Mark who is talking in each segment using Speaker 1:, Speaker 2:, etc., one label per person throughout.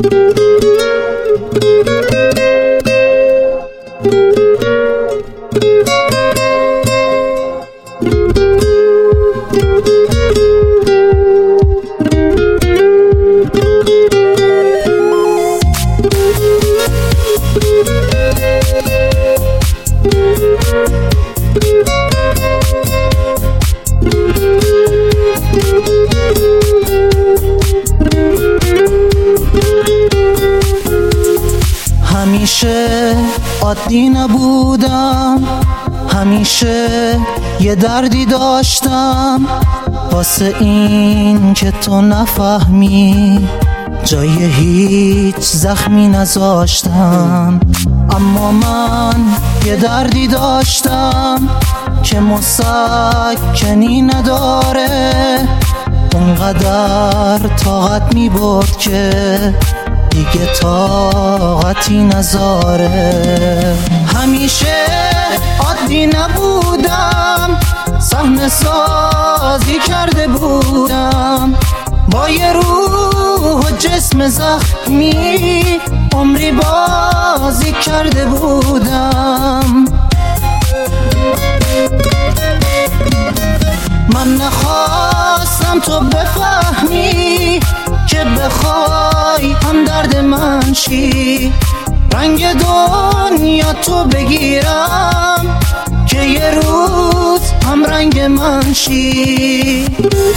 Speaker 1: همیشه عادی نبودم، همیشه یه دردی داشتم، واسه این که تو نفهمی جای هیچ زخمی نذاشتم. اما من یه دردی داشتم که مسکنی نداره، اونقدر طاقت میبرد که دیگه طاقتی نذاره. همیشه عادی نبودم، صحنه سازی کرده بودم، با یه روح و جسم زخمی عمری بازی کرده بودم. من نخواستم تو بفهمی که بخوای هم درد من شی، رنگ دنیا تو بگیرم که یه روز هم رنگ من شی.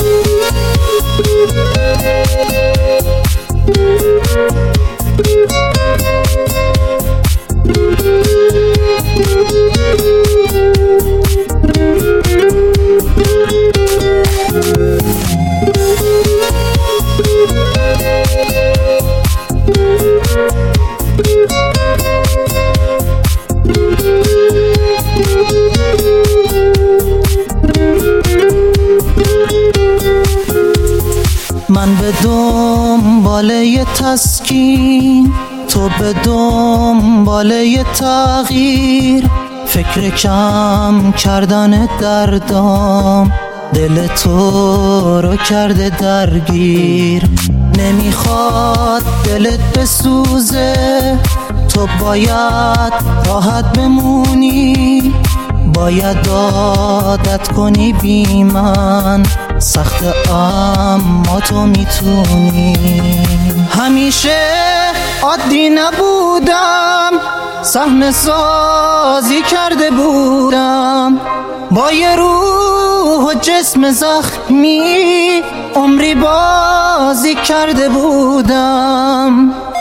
Speaker 1: من به دنبال یه تسکین، تو به دنبال یه تغییر، فکر کم کردن دردام دل تو رو کرده درگیر. نمیخواد دلت بسوزه، تو باید راحت بمونی، باید عادت کنی بی من، سخت اما تو میتونی. همیشه عادی نبودم، صحنه سازی کرده بودم، با یه روح و جسم زخمی عمری بازی کرده بودم.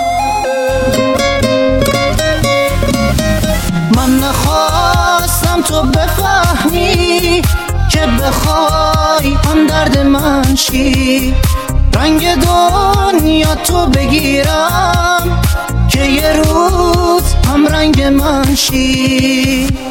Speaker 1: من نخواستم تو بفهمی که بخوای هم درد من شی، رنگ دنیا تو بگیرم که یه روز هم رنگ من شی.